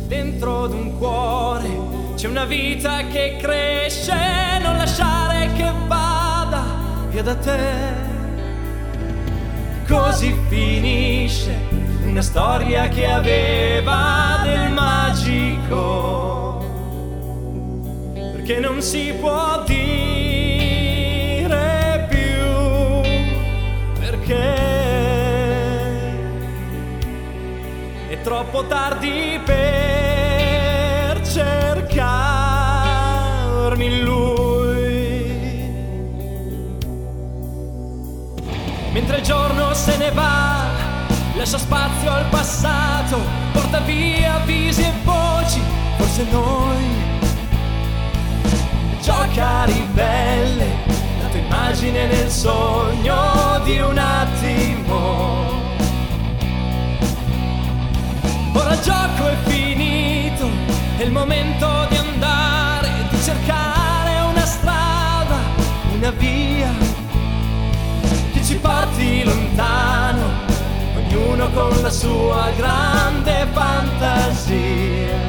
dentro ad un cuore c'è una vita che cresce, non lasciare che vada via da te. Così finisce una storia che aveva del magico, perché non si può dire più perché è troppo tardi per cercarmi in lui. Mentre il giorno se ne va, lascia spazio al passato, porta via visi e voci, forse noi. Gioca ribelle, la tua immagine nel sogno di un attimo. Ora il gioco è finito, è il momento di andare, di cercare una strada, una via che ci porti lontano, ognuno con la sua grande fantasia,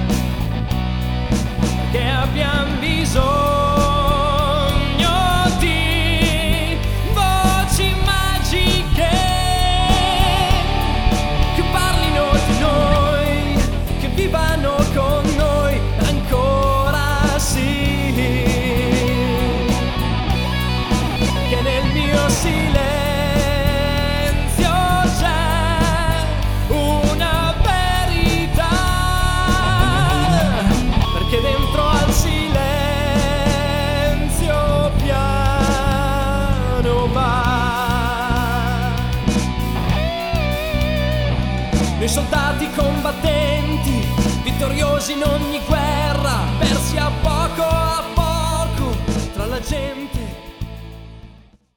che abbiamo bisogno di voci magiche che parlino di noi, che vivano con noi ancora sì, che nel mio silenzio c'è una verità, perché dentro al silenzio piano va. Noi soldati combattenti, vittoriosi in ogni guerra, persi a poco tra la gente